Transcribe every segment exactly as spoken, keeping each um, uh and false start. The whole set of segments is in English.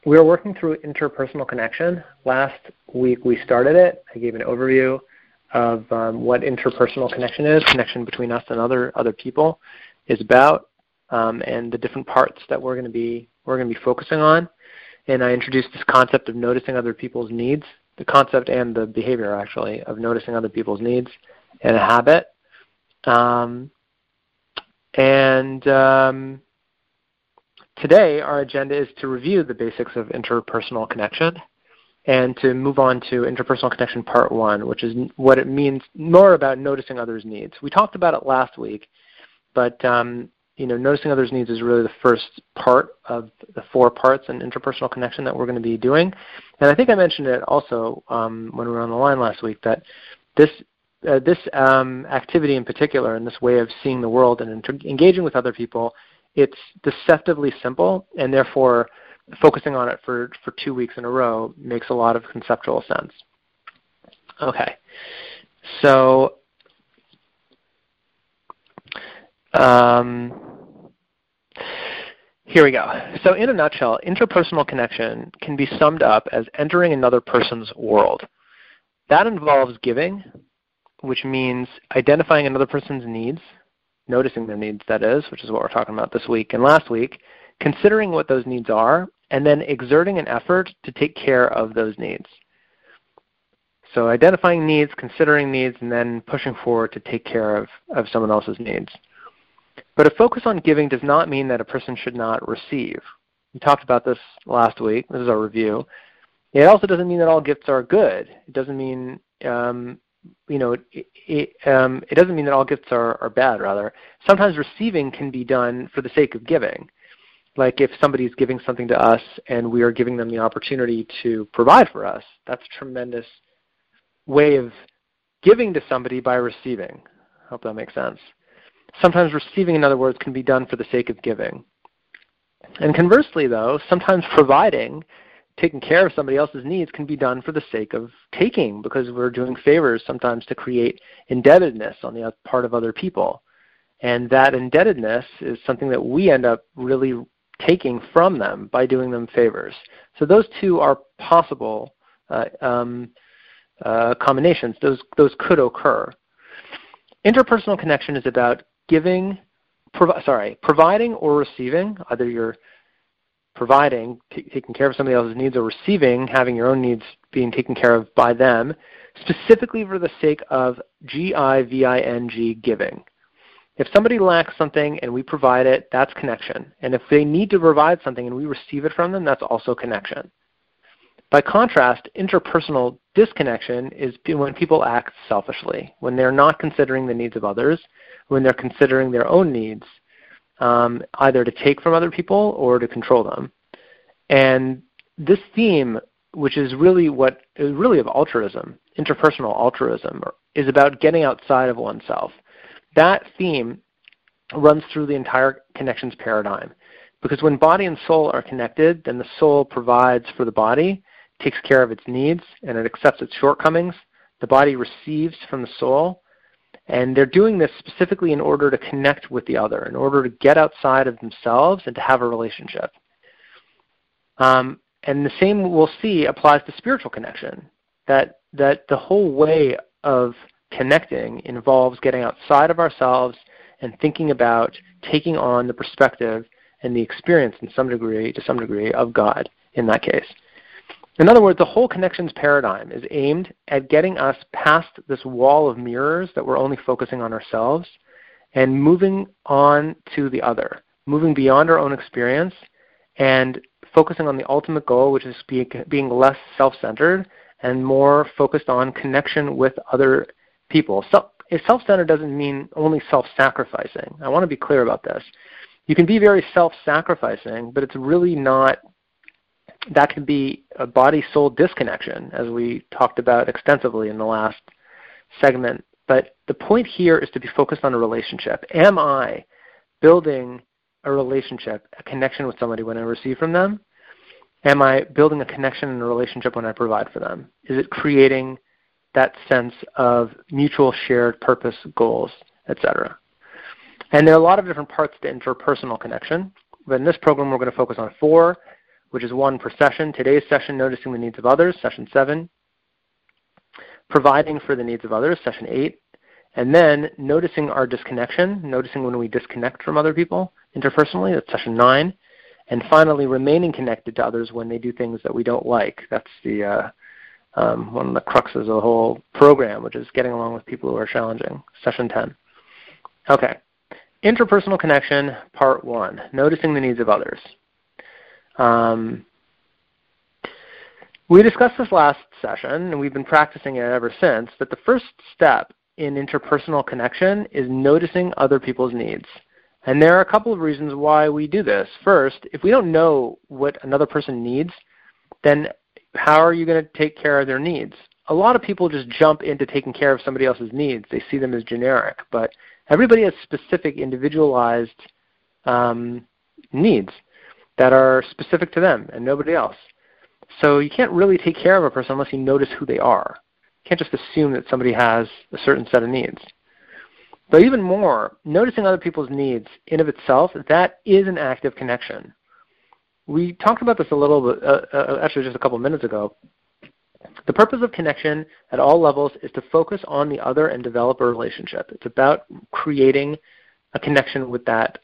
we are working through interpersonal connection. Last week we started it. I gave an overview of um, what interpersonal connection is, connection between us and other other people is about, um, and the different parts that we're going to be we're going to be focusing on. And I introduced this concept of noticing other people's needs, the concept and the behavior actually of noticing other people's needs and a habit. Um, and um, today our agenda is to review the basics of interpersonal connection and to move on to interpersonal connection part one, which is what it means more about noticing others' needs. We talked about it last week, but um, you know, noticing others' needs is really the first part of the four parts in interpersonal connection that we're going to be doing. And I think I mentioned it also um, when we were on the line last week that this uh, this um, activity in particular and this way of seeing the world and inter- engaging with other people, it's deceptively simple, and therefore focusing on it for, for two weeks in a row makes a lot of conceptual sense. Okay, so um, here we go. So in a nutshell, interpersonal connection can be summed up as entering another person's world. That involves giving, which means identifying another person's needs, noticing their needs, that is, which is what we're talking about this week and last week, considering what those needs are, and then exerting an effort to take care of those needs. So identifying needs, considering needs, and then pushing forward to take care of, of someone else's needs. But a focus on giving does not mean that a person should not receive. We talked about this last week. This is our review. It also doesn't mean that all gifts are good. It doesn't mean, um, you know, it, it, um, it doesn't mean that all gifts are, are bad, rather. Sometimes receiving can be done for the sake of giving. Like if somebody is giving something to us and we are giving them the opportunity to provide for us, that's a tremendous way of giving to somebody by receiving. I hope that makes sense. Sometimes receiving, in other words, can be done for the sake of giving. And conversely, though, sometimes providing, taking care of somebody else's needs can be done for the sake of taking, because we're doing favors sometimes to create indebtedness on the part of other people. And that indebtedness is something that we end up really taking from them by doing them favors. So those two are possible uh, um, uh, combinations. Those, those could occur. Interpersonal connection is about giving, provi- sorry, providing or receiving. Either you're providing, t- taking care of somebody else's needs, or receiving, having your own needs being taken care of by them, specifically for the sake of G I V I N G, giving. If somebody lacks something and we provide it, that's connection. And if they need to provide something and we receive it from them, that's also connection. By contrast, interpersonal disconnection is when people act selfishly, when they're not considering the needs of others, when they're considering their own needs, um, either to take from other people or to control them. And this theme, which is really what is really of altruism, interpersonal altruism, is about getting outside of oneself. That theme runs through the entire connections paradigm, because when body and soul are connected, then the soul provides for the body, takes care of its needs, and it accepts its shortcomings. The body receives from the soul, and they're doing this specifically in order to connect with the other, in order to get outside of themselves and to have a relationship. Um, and the same we'll see applies to spiritual connection, that that the whole way of connecting involves getting outside of ourselves and thinking about taking on the perspective and the experience in some degree, to some degree, of God in that case. In other words, the whole connections paradigm is aimed at getting us past this wall of mirrors that we're only focusing on ourselves and moving on to the other, moving beyond our own experience and focusing on the ultimate goal, which is be, being less self-centered and more focused on connection with other people. So, self-centered doesn't mean only self-sacrificing. I want to be clear about this. You can be very self-sacrificing, but it's really not, that can be a body-soul disconnection, as we talked about extensively in the last segment. But the point here is to be focused on a relationship. Am I building a relationship, a connection with somebody when I receive from them? Am I building a connection and a relationship when I provide for them? Is it creating that sense of mutual shared purpose, goals, et cetera? And there are a lot of different parts to interpersonal connection, but in this program we're going to focus on four. which is one per session. Today's session, Noticing the Needs of Others, session seven. Providing for the Needs of Others, session eight. And then Noticing Our Disconnection, noticing when we disconnect from other people interpersonally, that's session nine. And finally, Remaining Connected to Others when they do things that we don't like. That's the uh, um, one of the cruxes of the whole program, which is getting along with people who are challenging, session ten. Okay. Interpersonal connection, part one, noticing the needs of others. Um, we discussed this last session, and we've been practicing it ever since, that the first step in interpersonal connection is noticing other people's needs. And there are a couple of reasons why we do this. First, if we don't know what another person needs, then how are you going to take care of their needs? A lot of people just jump into taking care of somebody else's needs. They see them as generic, but everybody has specific, individualized um, needs that are specific to them and nobody else. So you can't really take care of a person unless you notice who they are. You can't just assume that somebody has a certain set of needs. But even more, noticing other people's needs in of itself, that is an active connection. We talked about this a little bit, uh, uh, actually just a couple minutes ago. The purpose of connection at all levels is to focus on the other and develop a relationship. It's about creating a connection with that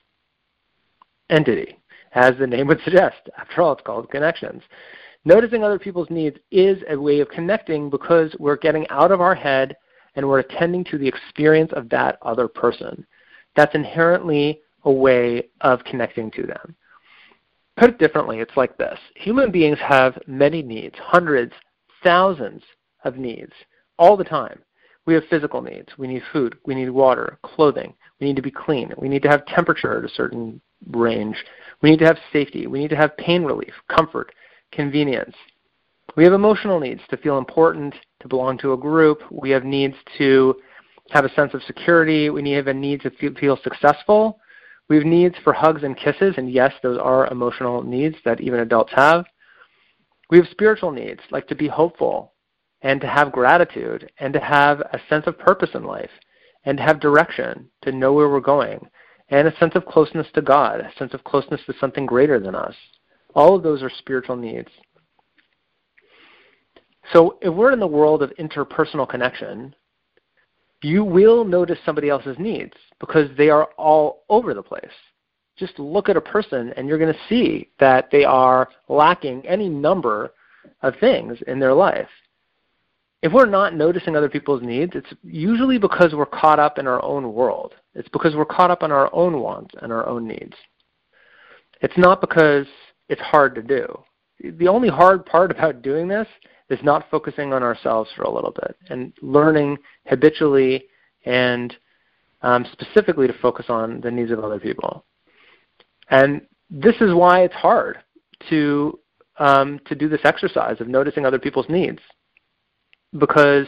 entity, as the name would suggest. After all, it's called connections. Noticing other people's needs is a way of connecting because we're getting out of our head and we're attending to the experience of that other person. That's inherently a way of connecting to them. Put it differently, it's like this. Human beings have many needs, hundreds, thousands of needs all the time. We have physical needs. We need food. We need water, clothing. We need to be clean. We need to have temperature at a certain range. We need to have safety. We need to have pain relief, comfort, convenience. We have emotional needs to feel important, to belong to a group. We have needs to have a sense of security. We have a need to feel successful. We have needs for hugs and kisses, and yes, those are emotional needs that even adults have. We have spiritual needs, like to be hopeful and to have gratitude and to have a sense of purpose in life and to have direction, to know where we're going, and a sense of closeness to God, a sense of closeness to something greater than us. All of those are spiritual needs. So if we're in the world of interpersonal connection, you will notice somebody else's needs because they are all over the place. Just look at a person and you're going to see that they are lacking any number of things in their life. If we're not noticing other people's needs, it's usually because we're caught up in our own world. It's because we're caught up in our own wants and our own needs. It's not because it's hard to do. The only hard part about doing this is not focusing on ourselves for a little bit and learning habitually and um, specifically to focus on the needs of other people. And this is why it's hard to um, to do this exercise of noticing other people's needs, because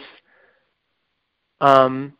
um,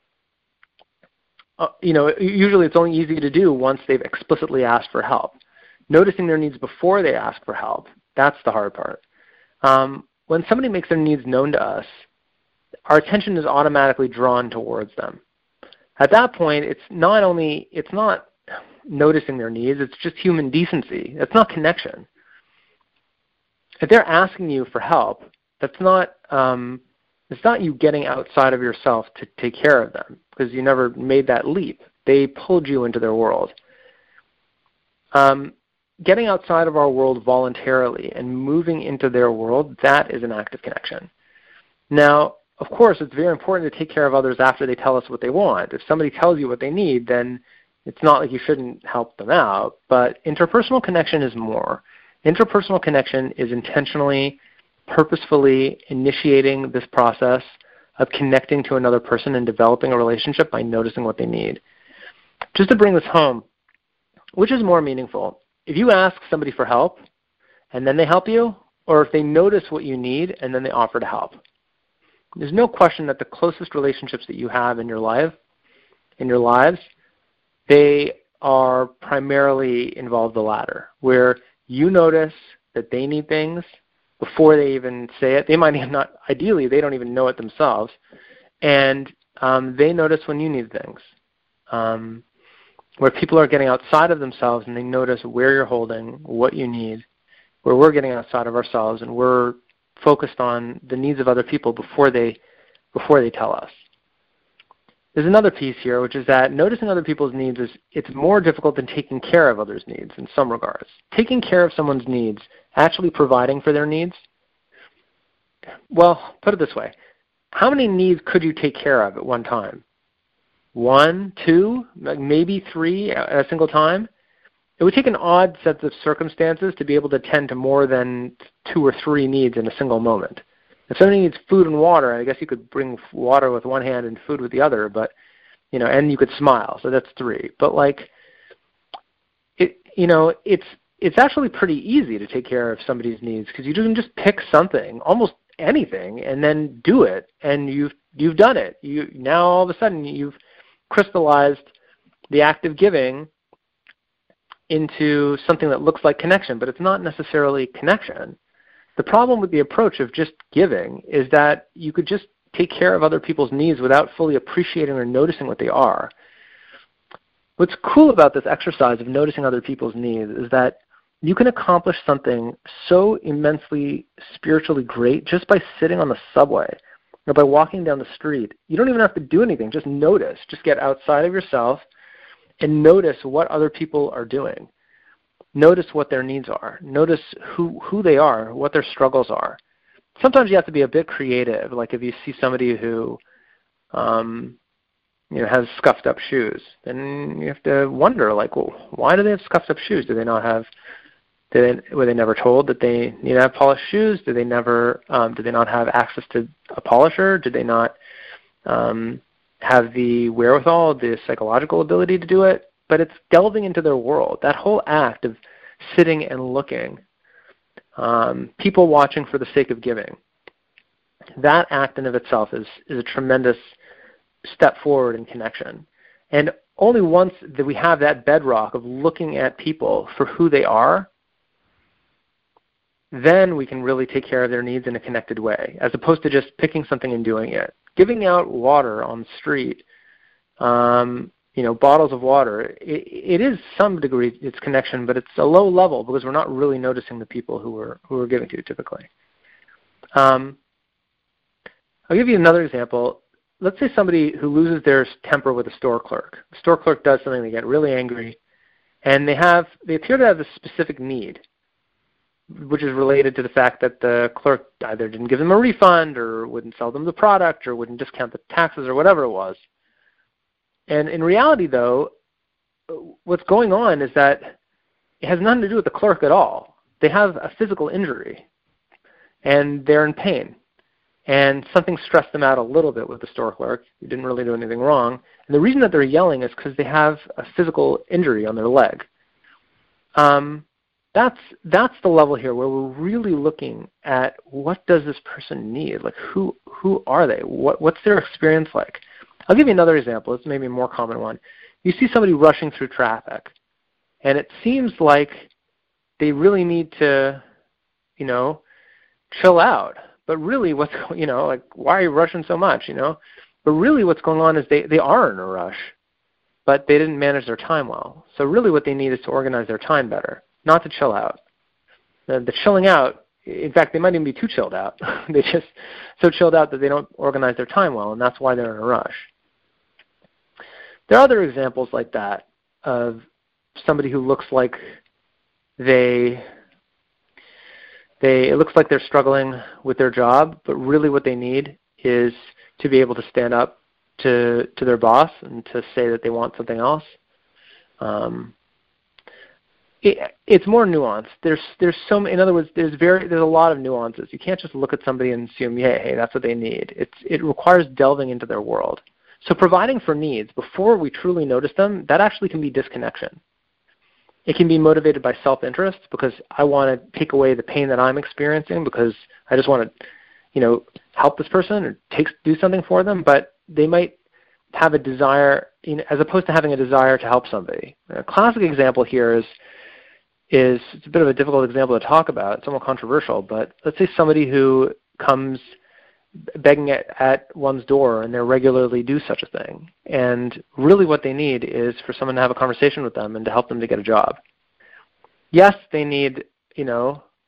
uh, you know usually it's only easy to do once they've explicitly asked for help. Noticing their needs before they ask for help, that's the hard part. Um, when somebody makes their needs known to us, our attention is automatically drawn towards them. At that point, it's not only it's not noticing their needs, it's just human decency. It's not connection. If they're asking you for help, that's not um, it's not you getting outside of yourself to take care of them, because you never made that leap. They pulled you into their world. Um, getting outside of our world voluntarily and moving into their world, that is an active connection. Now, of course, it's very important to take care of others after they tell us what they want. If somebody tells you what they need, then it's not like you shouldn't help them out. But interpersonal connection is more. Interpersonal connection is intentionally, purposefully initiating this process of connecting to another person and developing a relationship by noticing what they need. Just to bring this home, which is more meaningful? If you ask somebody for help and then they help you, or if they notice what you need and then they offer to help? There's no question that the closest relationships that you have in your life, in your lives, they are primarily involve the latter, where you notice that they need things before they even say it. They might even not, ideally, they don't even know it themselves, and um, they notice when you need things. Um, where people are getting outside of themselves and they notice where you're holding, what you need, where we're getting outside of ourselves and we're focused on the needs of other people before they before they tell us. There's another piece here, which is that noticing other people's needs is it's more difficult than taking care of others' needs in some regards. Taking care of someone's needs, actually providing for their needs, well, put it this way. How many needs could you take care of at one time? One, two, maybe three at a single time? It would take an odd set of circumstances to be able to tend to more than two or three needs in a single moment. If somebody needs food and water, I guess you could bring water with one hand and food with the other, but, you know, and you could smile, so that's three. But, like, it, you know, it's it's actually pretty easy to take care of somebody's needs because you can just pick something, almost anything, and then do it, and you've you've done it. You now all of a sudden you've crystallized the act of giving into something that looks like connection, but it's not necessarily connection. The problem with the approach of just giving is that you could just take care of other people's needs without fully appreciating or noticing what they are. What's cool about this exercise of noticing other people's needs is that you can accomplish something so immensely spiritually great just by sitting on the subway or by walking down the street. You don't even have to do anything. Just notice. Just get outside of yourself and notice what other people are doing. Notice what their needs are. Notice who, who they are, what their struggles are. Sometimes you have to be a bit creative. Like if you see somebody who um, you know, has scuffed up shoes, then you have to wonder, like, well, why do they have scuffed up shoes? Do they not have, did they, were they never told that they need to have polished shoes? Did they never, um, did they not have access to a polisher? Did they not um, have the wherewithal, the psychological ability to do it? But it's delving into their world. That whole act of sitting and looking, um, people watching for the sake of giving, that act in of itself is, is a tremendous step forward in connection. And only once that we have that bedrock of looking at people for who they are, then we can really take care of their needs in a connected way, as opposed to just picking something and doing it. Giving out water on the street, um, you know, bottles of water, it, it is some degree its connection, but it's a low level because we're not really noticing the people who we're, who we're giving to typically. Um, I'll give you another example. Let's say somebody who loses their temper with a store clerk. The store clerk does something, they get really angry, and they have they appear to have a specific need, which is related to the fact that the clerk either didn't give them a refund or wouldn't sell them the product or wouldn't discount the taxes or whatever it was. And in reality, though, what's going on is that it has nothing to do with the clerk at all. They have a physical injury, and they're in pain. And something stressed them out a little bit with the store clerk. He didn't really do anything wrong. And the reason that they're yelling is because they have a physical injury on their leg. Um, that's that's the level here where we're really looking at what does this person need? Like who who are they? What what's their experience like? I'll give you another example. It's maybe a more common one. You see somebody rushing through traffic, and it seems like they really need to, you know, chill out. But really what's, you know, like, why are you rushing so much, you know? But really what's going on is they, they are in a rush, but they didn't manage their time well. So really what they need is to organize their time better, not to chill out. The, the chilling out, in fact, they might even be too chilled out. They just so chilled out that they don't organize their time well, and that's why they're in a rush. There are other examples like that of somebody who looks like they... They, it looks like they're struggling with their job, but really what they need is to be able to stand up to to their boss and to say that they want something else. Um, it, it's more nuanced. There's there's some in other words there's very there's a lot of nuances. You can't just look at somebody and assume, yeah, hey, that's what they need. It's it requires delving into their world. So providing for needs before we truly notice them, that actually can be disconnection. It can be motivated by self-interest because I want to take away the pain that I'm experiencing because I just want to, you know, help this person or take do something for them. But they might have a desire, you know, as opposed to having a desire to help somebody. A classic example here is is it's a bit of a difficult example to talk about. It's somewhat controversial, but let's say somebody who comes begging at, at one's door and they regularly do such a thing. And really what they need is for someone to have a conversation with them and to help them to get a job. Yes, they need, you know,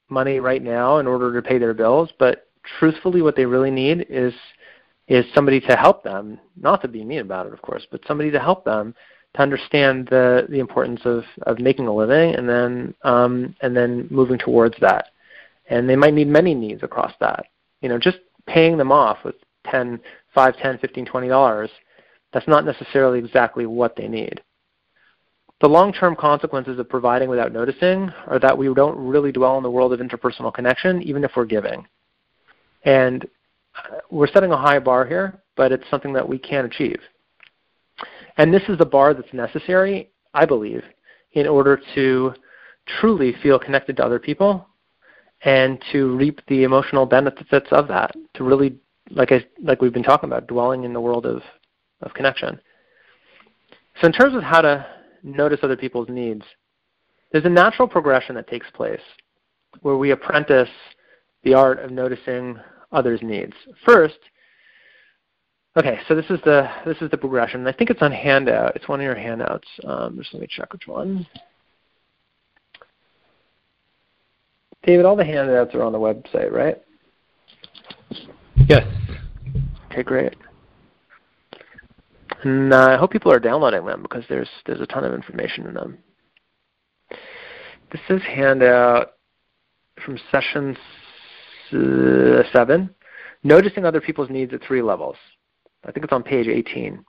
money right now in order to pay their bills, but truthfully what they really need is is somebody to help them, not to be mean about it, of course, but somebody to help them to understand the, the importance of, of making a living and then um, and then moving towards that. And they might need many needs across that. You know, just paying them off with ten, five, ten, fifteen, twenty dollars, that's not necessarily exactly what they need. The long-term consequences of providing without noticing are that we don't really dwell in the world of interpersonal connection, even if we're giving. And we're setting a high bar here, but it's something that we can achieve. And this is the bar that's necessary, I believe, in order to truly feel connected to other people and to reap the emotional benefits of that, to really, like I, like we've been talking about, dwelling in the world of, of connection. So in terms of how to notice other people's needs, there's a natural progression that takes place where we apprentice the art of noticing others' needs. First, okay, so this is the this is the progression. I think it's on handout. It's one of your handouts. Um, just let me check which one. David, all the handouts are on the website, right? Yes. Okay, great. And uh, I hope people are downloading them because there's there's a ton of information in them. This is handout from session uh, seven, noticing other people's needs at three levels. I think it's on page eighteen.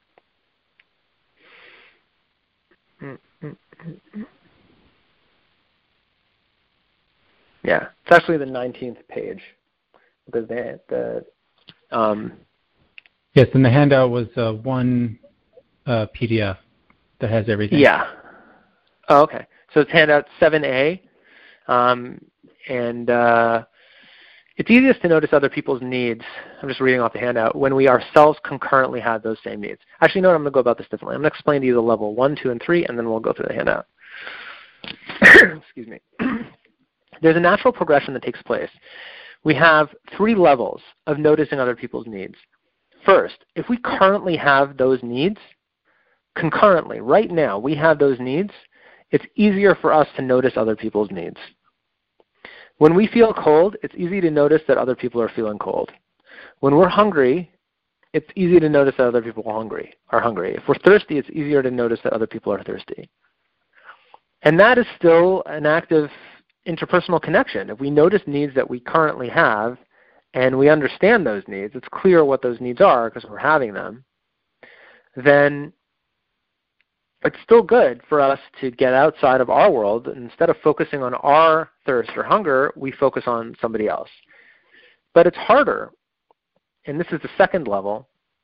Yeah, it's actually the nineteenth page because they, the um, yes, and the handout was uh, one uh, P D F that has everything. Yeah. Oh, okay. So it's handout seven A, um, and uh, it's easiest to notice other people's needs. I'm just reading off the handout when we ourselves concurrently have those same needs. Actually, no, I'm going to go about this differently. I'm going to explain to you the level one, two, and three, and then we'll go through the handout. Excuse me. There's a natural progression that takes place. We have three levels of noticing other people's needs. First, if we currently have those needs, concurrently, right now, we have those needs, it's easier for us to notice other people's needs. When we feel cold, it's easy to notice that other people are feeling cold. When we're hungry, it's easy to notice that other people are hungry. Are hungry. If we're thirsty, it's easier to notice that other people are thirsty. And that is still an active interpersonal connection. If we notice needs that we currently have and we understand those needs, it's clear what those needs are because we're having them, then it's still good for us to get outside of our world. And instead of focusing on our thirst or hunger, we focus on somebody else. But it's harder, and this is the second level,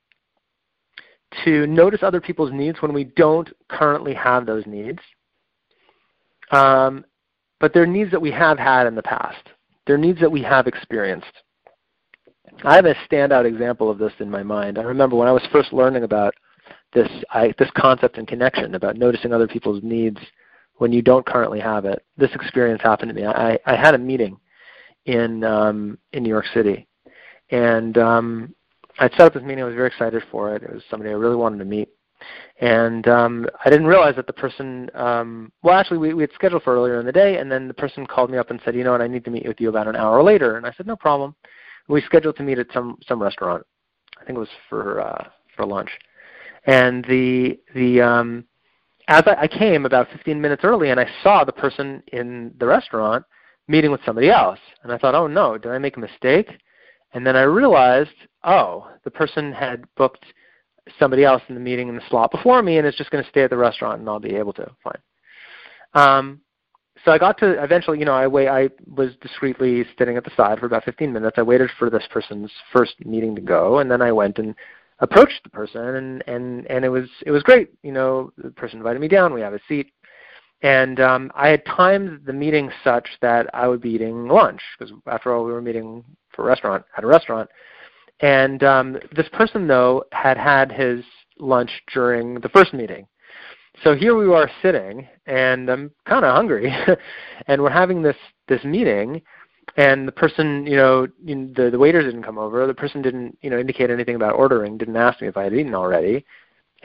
to notice other people's needs when we don't currently have those needs. Um, but they're needs that we have had in the past. They're needs that we have experienced. I have a standout example of this in my mind. I remember when I was first learning about this I, this concept and connection, about noticing other people's needs when you don't currently have it. This experience happened to me. I, I had a meeting in um, in New York City, and um, I'd set up this meeting. I was very excited for it. It was somebody I really wanted to meet. And um, I didn't realize that the person, um, well, actually, we, we had scheduled for earlier in the day, and then the person called me up and said, you know what, I need to meet with you about an hour later. And I said, no problem. We scheduled to meet at some, some restaurant. I think it was for uh, for lunch. And the the um, as I, I came about fifteen minutes early, and I saw the person in the restaurant meeting with somebody else. And I thought, oh, no, did I make a mistake? And then I realized, oh, the person had booked somebody else in the meeting in the slot before me and is just going to stay at the restaurant, and I'll be able to. Fine. Um, so I got to eventually, you know, I wait. I was discreetly sitting at the side for about fifteen minutes. I waited for this person's first meeting to go, and then I went and approached the person, and, and, and it was it was great. You know, the person invited me down. We have a seat. And um, I had timed the meeting such that I would be eating lunch, because after all, we were meeting for a restaurant, at a restaurant. And um, this person, though, had had his lunch during the first meeting. So here we are sitting, and I'm kind of hungry, and we're having this, this meeting, and the person, you know, the, the waiters didn't come over. The person didn't, you know, indicate anything about ordering, didn't ask me if I had eaten already.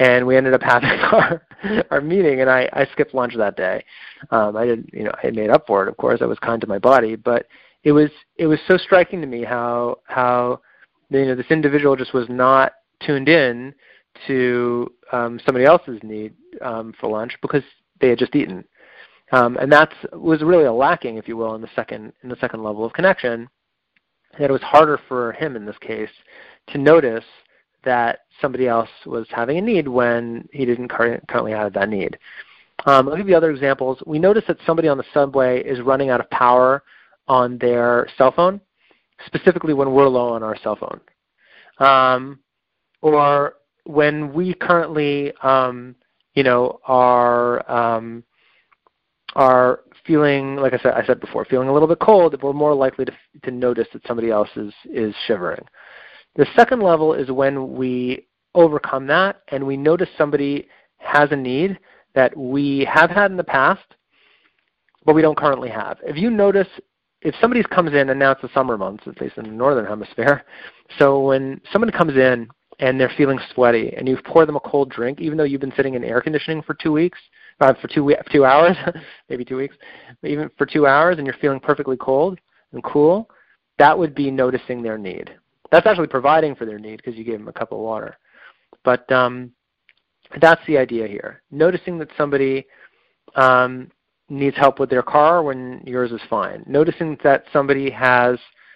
and we ended up having our our meeting, and I, I skipped lunch that day. Um, I did, you know, I made up for it, of course. I was kind to my body, but it was it was so striking to me how how you know this individual just was not tuned in to um, somebody else's need um, for lunch because they had just eaten, um, and that was really a lacking, if you will, in the second in the second level of connection. That it was harder for him in this case to notice that somebody else was having a need when he didn't currently have that need. Um, I'll give you other examples. We notice that somebody on the subway is running out of power on their cell phone, specifically when we're low on our cell phone. Um, or when we currently, um, you know, are um, are feeling, like I said, I said before, feeling a little bit cold, we're more likely to to notice that somebody else is is shivering. The second level is when we overcome that and we notice somebody has a need that we have had in the past, but we don't currently have. If you notice, if somebody comes in, and now it's the summer months, at least in the northern hemisphere, so when somebody comes in and they're feeling sweaty and you pour them a cold drink, even though you've been sitting in air conditioning for two weeks, uh, for two, two hours, maybe two weeks, even for two hours and you're feeling perfectly cold and cool, that would be noticing their need. That's actually providing for their need because you gave them a cup of water. But um, that's the idea here. Noticing that somebody um, needs help with their car when yours is fine. Noticing that somebody has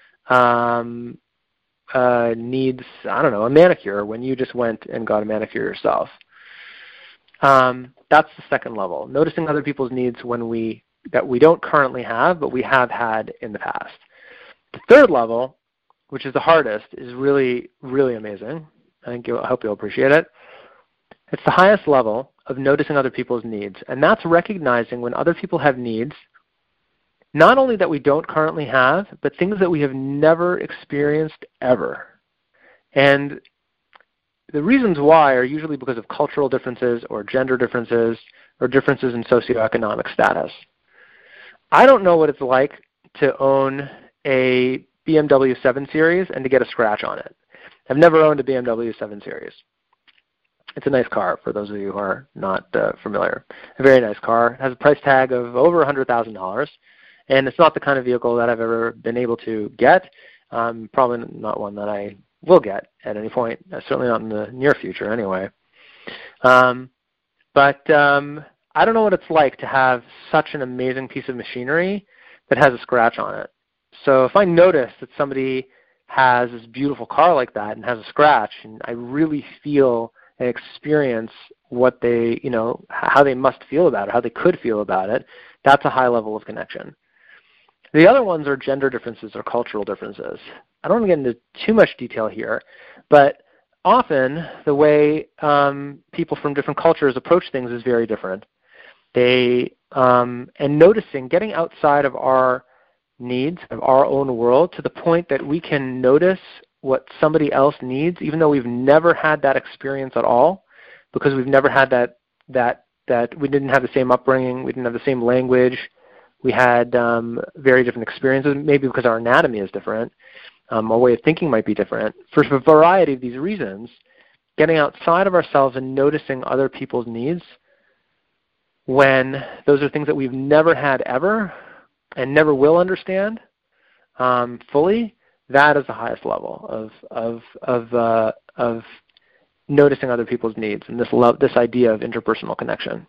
um, uh, needs, I don't know, a manicure when you just went and got a manicure yourself. Um, that's the second level. Noticing other people's needs when we that we don't currently have, but we have had in the past. The third level, which is the hardest, is really, really amazing. I think you'll, I hope you'll appreciate it. It's the highest level of noticing other people's needs, and that's recognizing when other people have needs, not only that we don't currently have, but things that we have never experienced ever. And the reasons why are usually because of cultural differences or gender differences or differences in socioeconomic status. I don't know what it's like to own a B M W seven series and to get a scratch on it. I've never owned a B M W seven series. It's a nice car for those of you who are not uh, familiar. A very nice car. It has a price tag of over one hundred thousand dollars, and it's not the kind of vehicle that I've ever been able to get. Um, probably not one that I will get at any point, uh, certainly not in the near future anyway. Um, but um, I don't know what it's like to have such an amazing piece of machinery that has a scratch on it. So if I notice that somebody has this beautiful car like that and has a scratch, and I really feel and experience what they, you know, how they must feel about it, how they could feel about it, that's a high level of connection. The other ones are gender differences or cultural differences. I don't want to get into too much detail here, but often the way um, people from different cultures approach things is very different. They um, and noticing, getting outside of our needs, of our own world, to the point that we can notice what somebody else needs, even though we've never had that experience at all, because we've never had that that that we didn't have the same upbringing, we didn't have the same language, we had um, very different experiences, maybe because our anatomy is different, um, our way of thinking might be different. For a variety of these reasons, getting outside of ourselves and noticing other people's needs when those are things that we've never had ever and never will understand um, fully, that is the highest level of of of uh, of noticing other people's needs and this love, this idea of interpersonal connection.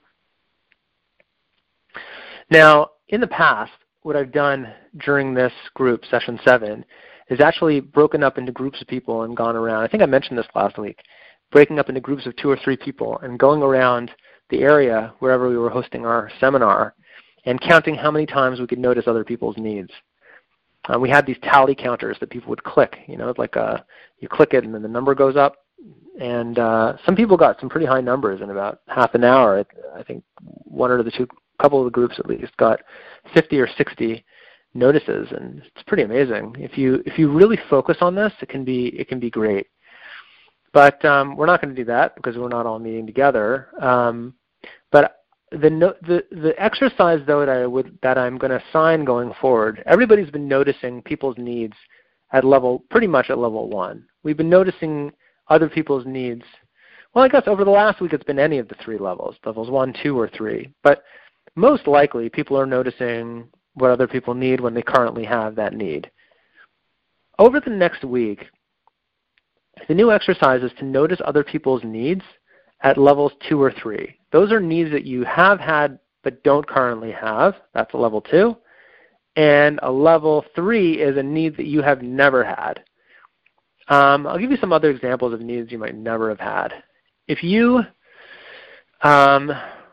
Now, in the past, what I've done during this group, session seven, is actually broken up into groups of people and gone around. I think I mentioned this last week, breaking up into groups of two or three people and going around the area wherever we were hosting our seminar and counting how many times we could notice other people's needs. Uh, we had these tally counters that people would click. You know, it's like a, you click it and then the number goes up. And uh, some people got some pretty high numbers in about half an hour. I, I think one or the two, couple of the groups at least, got fifty or sixty notices, and it's pretty amazing. If you if you really focus on this, it can be it can be great. But um, we're not going to do that because we're not all meeting together. Um, but The, no, the the exercise though that I would that I'm going to assign going forward, everybody's been noticing people's needs at level pretty much at level one. We've been noticing other people's needs. Well, I guess over the last week it's been any of the three levels, levels one, two, or three. But most likely people are noticing what other people need when they currently have that need. Over the next week, the new exercise is to notice other people's needs at levels two or three. Those are needs that you have had but don't currently have. That's a level two. And a level three is a need that you have never had. Um, I'll give you some other examples of needs you might never have had. If you um,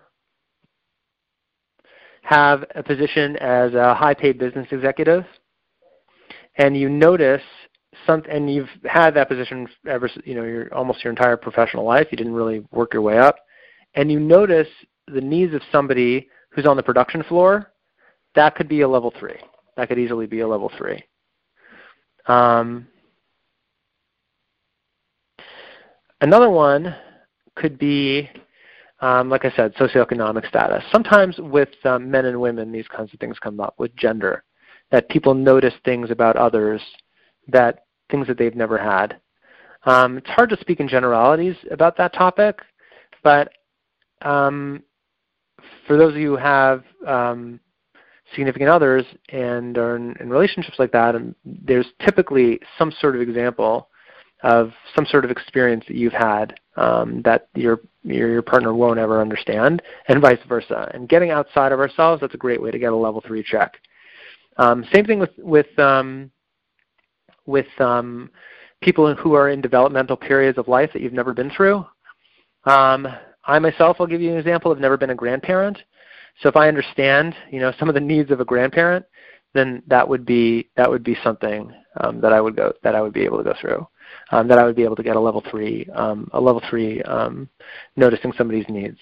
have a position as a high-paid business executive, and you notice some, and you've had that position ever, you know, your almost your entire professional life, you didn't really work your way up, and you notice the needs of somebody who's on the production floor, that could be a level three. That could easily be a level three. Um, another one could be, um, like I said, socioeconomic status. Sometimes with um, men and women, these kinds of things come up with gender, that people notice things about others, that things that they've never had. Um, it's hard to speak in generalities about that topic, but um, for those of you who have um, significant others and are in, in relationships like that, and there's typically some sort of example of some sort of experience that you've had um, that your, your your partner won't ever understand, and vice versa. And getting outside of ourselves, that's a great way to get a level three check. Um, same thing with with um, with um, people who are in developmental periods of life that you've never been through. Um, I myself, will give you an example, have never been a grandparent. So if I understand, you know, some of the needs of a grandparent, then that would be that would be something um, that I would go that I would be able to go through. Um, that I would be able to get a level three, um, a level three um, noticing somebody's needs.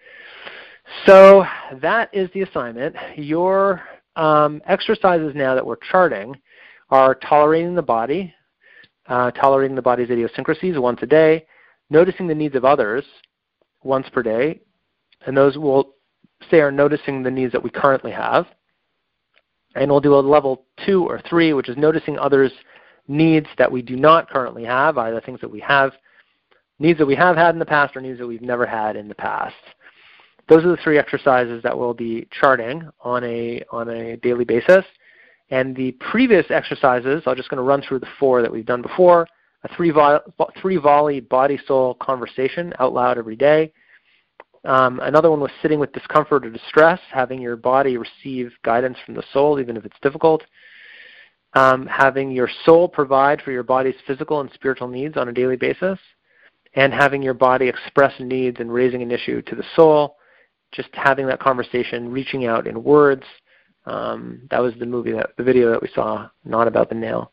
So that is the assignment. Your um, exercises now that we're charting are tolerating the body, uh, tolerating the body's idiosyncrasies once a day, noticing the needs of others once per day, and those will say are noticing the needs that we currently have. And we'll do a level two or three, which is noticing others' needs that we do not currently have, either things that we have, needs that we have had in the past or needs that we've never had in the past. Those are the three exercises that we'll be charting on a, on a daily basis. And the previous exercises, I'm just going to run through the four that we've done before, a three, vo- three volley body-soul conversation out loud every day. Um, another one was sitting with discomfort or distress, having your body receive guidance from the soul, even if it's difficult. Um, having your soul provide for your body's physical and spiritual needs on a daily basis, and having your body express needs and raising an issue to the soul, just having that conversation, reaching out in words. Um, that was the movie, that, the video that we saw, Not About the Nail.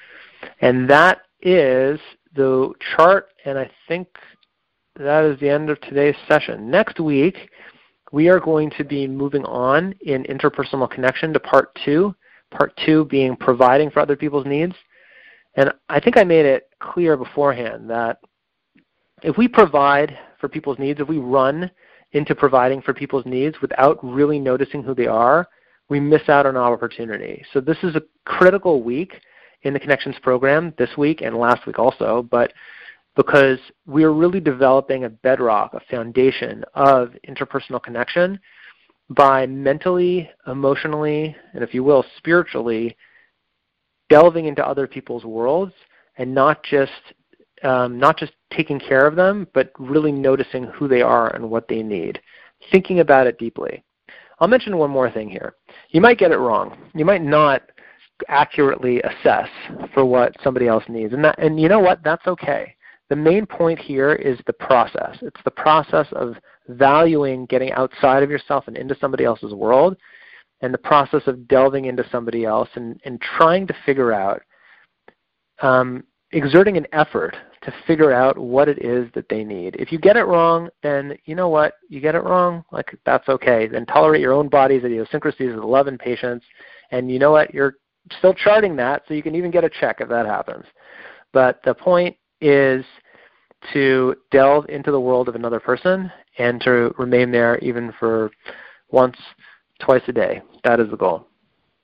And that is the chart, and I think that is the end of today's session. Next week, we are going to be moving on in interpersonal connection to part two. Part two being providing for other people's needs. And I think I made it clear beforehand that if we provide for people's needs, if we run into providing for people's needs without really noticing who they are, we miss out on our opportunity. So this is a critical week in the Connections program, this week and last week also, but because we are really developing a bedrock, a foundation of interpersonal connection by mentally, emotionally, and if you will, spiritually delving into other people's worlds and not just um, not just taking care of them, but really noticing who they are and what they need, thinking about it deeply. I'll mention one more thing here. You might get it wrong. You might not accurately assess for what somebody else needs, and that, and you know what? That's okay. The main point here is the process. It's the process of valuing getting outside of yourself and into somebody else's world, and the process of delving into somebody else and, and trying to figure out, um, exerting an effort to figure out what it is that they need. If you get it wrong, then you know what? You get it wrong, like that's okay. Then tolerate your own body's idiosyncrasies with love and patience, and you know what? You're still charting that, so you can even get a check if that happens. But the point is to delve into the world of another person and to remain there even for once, twice a day. That is the goal.